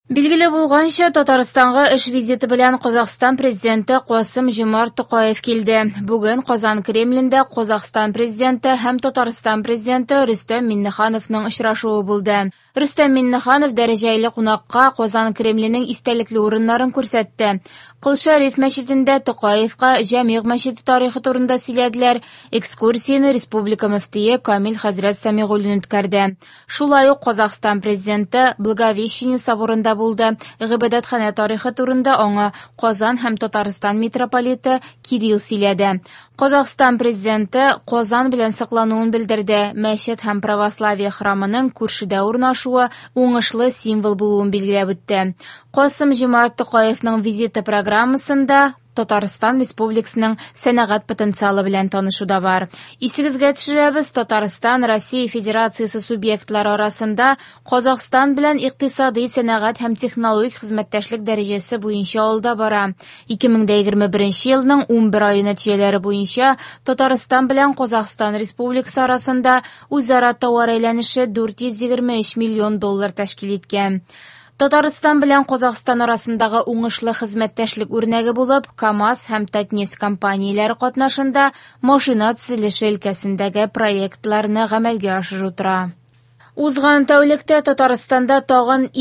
Билгеле булганча, Татарстанга эш визиты белән Казакстан президенты Касым-Жомарт Токаев килде. Бүген Казан Кремлендә Казакстан президенты һәм Татарстан президенты Рөстәм Миңнехановның очрашуы булды. Рөстәм Миңнеханов дәрәҗәле кунакка Казан Кремленең истәлекле урыннарын күрсәтте. Кылшариф мәчетендә Токаевка Җәмигъ мәчете тарихы турында сөйләделәр. Экскурсияне республика мөфтие Камил хәзрәт Сәмигуллин үткәрде. Шулай ук Казакстан президенты Благовещение соборында булды. Гыйбадәтханә тарихы турында аңа Казан һәм Татарстан митрополиты Кирилл сөйләде. Казакстан президенты Казан белән саклануын белдерде. Мәчет һәм православие храмының күршедә урнашуы уңышлы символ булуын билгеләп үтте. Касым-Жомарт Токаевның визиты программасында Татарстан Республикасының сәнәгать потенциалы белән танышуда бар. Исегезгә төшерәбез, Татарстан Россия Федерациясе субъектлары арасында Казакстан белән икътисади, сәнәгать һәм технологик хезмәттәшлек дәрәҗәсе буенча алда бара. 2021 елның 11 ае нәтиҗәләре буенча Татарстан белән Казакстан Республикасы арасында үзара товар әйләнеше $423 миллион тәшкил иткән. Татарстан белән Казакстан арасындагы уңышлы хезмәттәшлек үрнәге булып, КАМАЗ һәм Татнефть компанияләре катнашында машина төзелеше өлкәсендәге проектларны гамәлгә ашыру тора. Узган тәүлектә Татарстанда тагын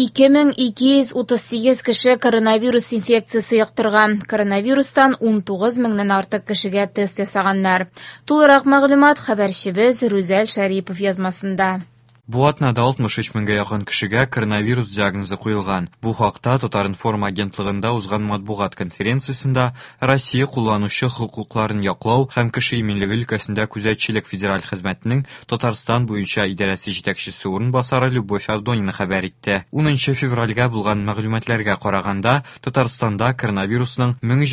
2238 кеше коронавирус инфекциясе яктырган. Коронавирустан 19 меңнән артык кешегә тест ясаганнар. Тулырак мәгълүмат хәбәрчебез Рүзәл Шәрипов язмасында. Бу атнада 63 меңгә якын кешегә коронавирус диагнозы куелган. Бу хакта Татар-информ агентлыгында узган матбугат конференциясендә Россия кулланучы хокукларын яклау һәм кеше иминлеге өлкәсендә күзәтчелек федераль хезмәтенең Татарстан буенча идарәсе җитәкчесе урынбасары Любовь Авдонина хәбәр итте. 10 февральгә булган мәгълүматларга караганда, Татарстанда коронавирусның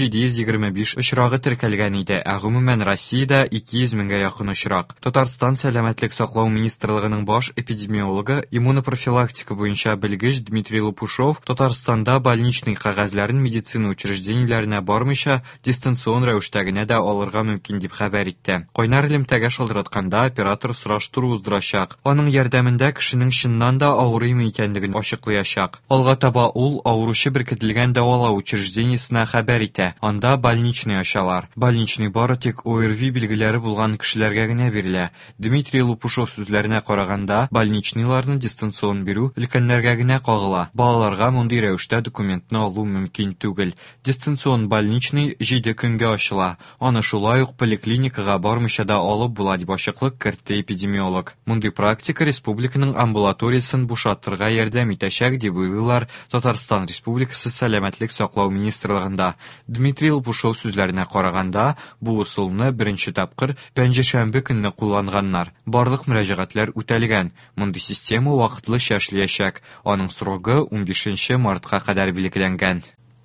1725 очрагы теркәлгән иде, ә гомумән Россиядә 200 меңгә якын очрак. Татарстан сәламәтлек саклау министрлыгының баш эпидемиологы, иммунопрофилактика буенча белгеч Дмитрий Лопушов Татарстанда больничный кәгазьләрен медицина учреждениеләренә бармыйча дистанцион рәвештә генә дә алырга мөмкин дип хәбәр итте. Кайнар элемтәгә шалтыратканда оператор сораштыру уздырачак. Аның ярдәмендә кешенең чыннан да авырыймы икәнлеген ачыклаячак. Алга таба ул авыручы беркетелгән дәвалау учреждениесенә хәбәр итә. Анда больничный ачалар. Больничный бары тик ОРВИ билгеләре булган кешеләргә генә бирелә. Дмитрий Лопушов сүзләренә караганда, больничныйларны дистанцион бирү өлкәннәргә генә кагыла. Балаларга мондый рәвештә документны алу мөмкин түгел. Дистанцион больничный 7 көнгә ачыла. Аны шулай ук поликлиникага бармыйча да алып була дип ачыклык кертте эпидемиолог. Мондый практика республиканың амбулаториясын бушатырга ярдәм итәчәк дип уйлыйлар Татарстан Республикасы сәламәтлек саклау министрлыгында. Дмитрий Лопушов сүзләренә караганда, бу усулны беренче тапкыр пәнҗешәмбе көнне кулланганнар. Барлык мөрәҗәгатьләр үтәлгән. Мондый система вакытлыча эшләячәк. Аның срогы 15 мартка кадәр билгеләнгән.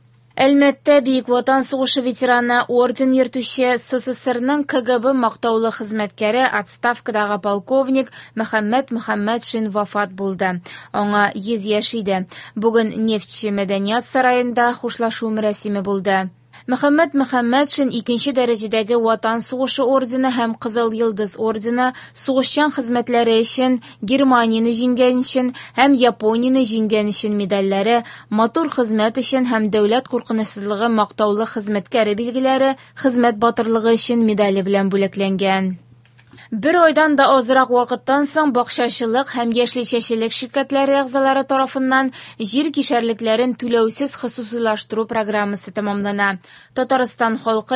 Әлмәттә Бөек Ватан сугышы ветераны орден йөртүче СССРның КГБ мактаулы хезмәткәре отставкадагы полковник Мөхәммәтшин вафат булды. Аңа 100 яшь иде. Бүген Нефтче мәдәният сараенда хушлашу мәрәсиме булды. Мөхәммәтшин 2нче дәрәҗәдәге Ватан сугышы ордены һәм Кызыл Йылдыз ордены сугышчан хезмәтләре өчен, Германияне җиңгән өчен һәм Японияне җиңгән өчен медальләре, матур хезмәт өчен һәм дәүләт куркынычсызлыгы мактаулы хезмәткәре билгеләре, хезмәт батырлыгы өчен медале белән бүләкләнгән. Бер айдан да азрак вакыттан соң бакчачылык һәм яшелчәчелек ширкәтләре әгъзалары тарафыннан җир кишәрлекләрен түләүсез хосусыйлаштыру программасы тәмамлана. Татарстан халкы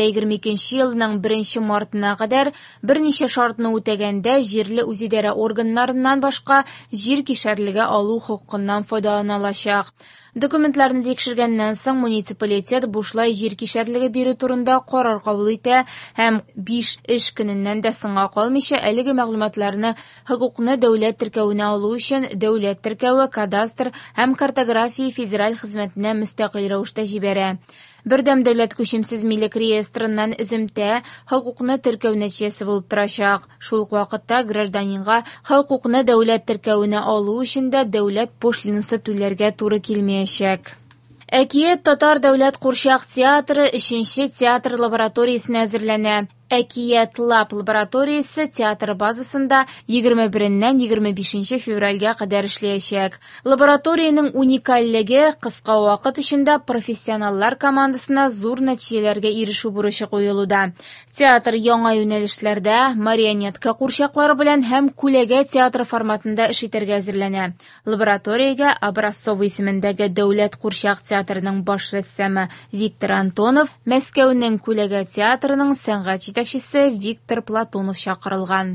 2022 елның 1 мартына кадәр берничә шартны үтәгәндә җирле үзидарә органнарыннан башка җир кишәрлеге алу хокукыннан файдалана алачак. Документларны тикшергәннән соң муниципалитет бушлай җир кишәрлеге бирү турында карар кабул итә һәм 5 эш көненнән дә соңга калмыйча әлеге мәгълүматларны хокукны дәүләт теркәвенә алу өчен дәүләт теркәве, кадастр һәм картография федераль хезмәтенә мөстәкыйль рәвештә җибәрә. Бердәм дәүләт күчемсез милек реестрыннан иземтә хокукны теркәү нәтиҗәсе булып торачак. Шул ук вакытта гражданинга хокукны дәүләт теркәвенә алу өчен дә дәүләт пошлинасы түләргә туры килмәячәк. Әкият Татар дәүләт курчак театры 3нче театр лабораториясенә әзерләнә. Әкият Лаб лабораториясе театр базасында 21-нән 25 февральгә кадәр эшләячәк. Лабораторияның уникальлеге кыска вакыт эчендә профессионаллар командасына зур нәтиҗәләргә ирешү бурычы куелуда. Театр яңа юнәлешләрдә марионетка курчаклары белән һәм күләгә театр форматында эш итәргә әзерләнә. Лабораториягә Образцов исемендәге Дәүләт курчак театрының баш рәссамы Виктор Антонов, Мәскәүнең күләгә театрының сәнгать җитәкчесе Виктор Платонов чакырылган.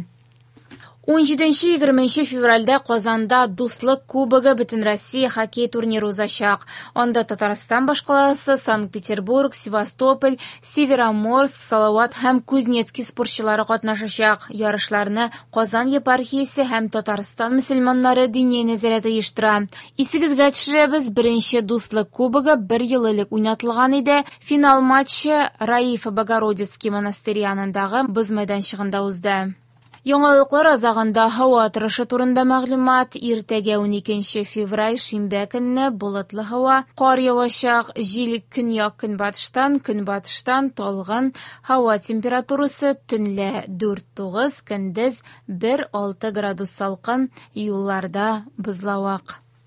17-20 февральдә Казанда Дуслык кубогы Бөтенроссия хоккей турниры узачак. Анда Татарстан башкаласы, Санкт-Петербург, Севастополь, Североморск, Салават һәм Кузнецкий спортчылары катнашачак. Ярышларны Казан епархиясе һәм Татарстан мөселманнары дини нәзарәте оештыра. Исегезгә төшерәбез, беренче Дуслык кубогы 1 ел элек уйнатылган иде. Финал матчы Раиф Богородицкий монастыре янындагы боз мәйданчыгында узды. Яңалыклар азагында һава торышы турында мәгълүмат. Иртәгә 12 февраль шимбә көнне болытлы һава, кар явачак, җил көнбатыштан талгын, һава температурасы төнлә 4-9, көндез 1-6 градус салкын, юлларда бозлавык.